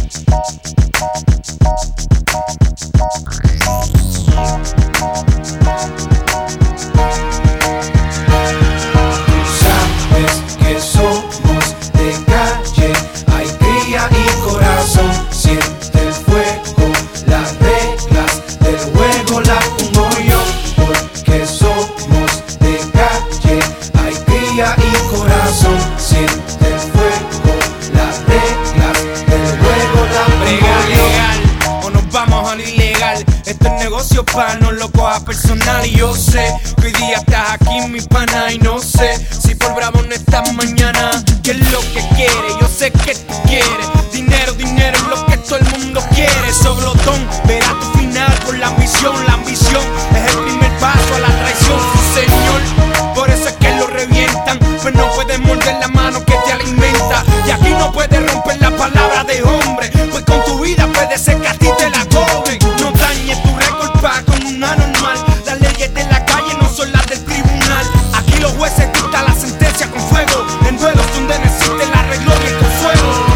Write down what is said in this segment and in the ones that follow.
Y corazón, siente el fuego, las reglas del juego, la brega legal, o nos vamos a lo ilegal. Esto es negocio pa' no lo cojas personal. Y yo sé que hoy día estás aquí mi pana. Y no sé si por bravo no estás mañana. ¿Qué es lo que quieres? Yo sé que tú quieres dinero, dinero es lo que todo el mundo quiere. Soglotón, verás tu final por la ambición. La ambición es el primer paso a la traición, sí señor. Por eso es que lo revientan, pues no puedes morder la mano que te alimenta. Y aquí no puedes romper la palabra de hombre, pues con tu vida puede ser que a ti te la cobren. No dañes tu récord pa' con una normal. Las leyes de la calle no son las del tribunal. Aquí los jueces dictan la sentencia con fuego, en duelos donde no existe la arreglo ni el consuelo.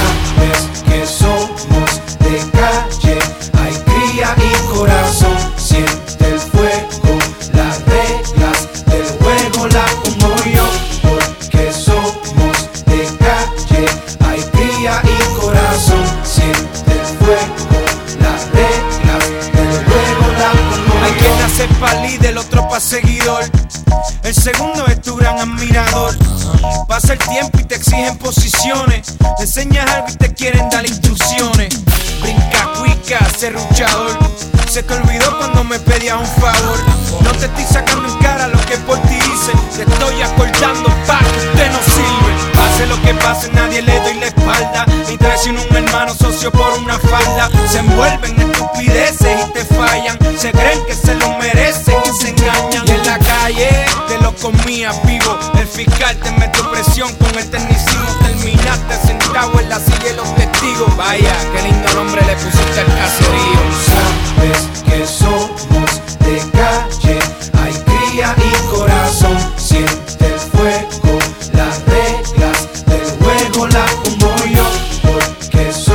Sabes que somos de calle, hay cría y corazón, siente el fuego, las reglas del juego la pongo yo, porque somos de calle, hay cría y corazón, siente el fuego, las reglas del juego la pongo yo. Hay quien nace pa' líder, el otro pa' seguidor. El segundo es tu gran admirador. Pasa el tiempo y te exigen posiciones. Te enseñas algo y te quieren dar instrucciones. Brinca, cuica, serruchador. Se te olvidó cuando me pedías un favor. No te estoy sacando en cara lo que por ti hice. Te estoy acordando pa' que usted no sirve. Pase lo que pase, nadie le doy la espalda. Ni traiciona un hermano socio por una falda. Se envuelven en estupideces y te fallan. Se creen que se lo merecen y se engañan. Y en la calle te lo comías vivo. El fiscal te metió presión con el tecnicismo. Terminaste sentado en la silla de los testigos. Vaya, qué lindo nombre le pusiste al caserío. Sabes que somos de calle, hay cría y corazón, siente el fuego, las reglas del juego la pongo yo, porque somos